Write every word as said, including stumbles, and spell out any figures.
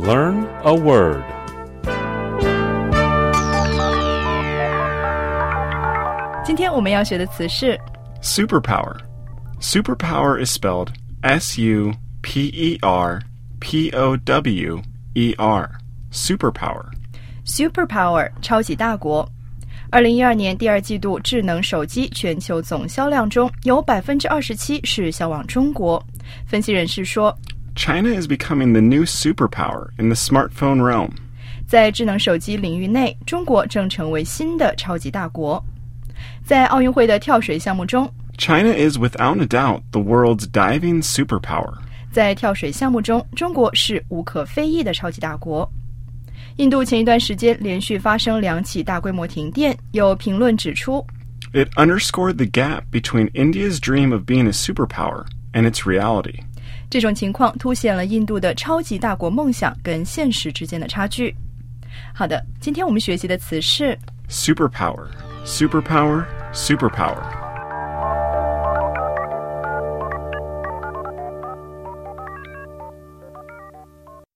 Learn a word. Today 今天我们要学的词是 Superpower. Superpower is spelled S U P E R P O W E R. Superpower. Superpower 超级大国。二零一二年第二季度智能手机全球总销量中有 百分之二十七 是销往中国。分析人士说 China is becoming the new superpower in the smartphone realm. 在智能手机领域内，中国正成为新的超级大国。在奥运会的跳水项目中 China is without a doubt the world's diving superpower. 在跳水项目中，中国是无可非议的超级大国。印度前一段时间连续发生两起大规模停电，有评论指出 It underscored the gap between India's dream of being a superpower and its reality. 这种情况凸显了印度的超级大国梦想跟现实之间的差距。好的，今天我们学习的词是 Superpower. Superpower. Superpower.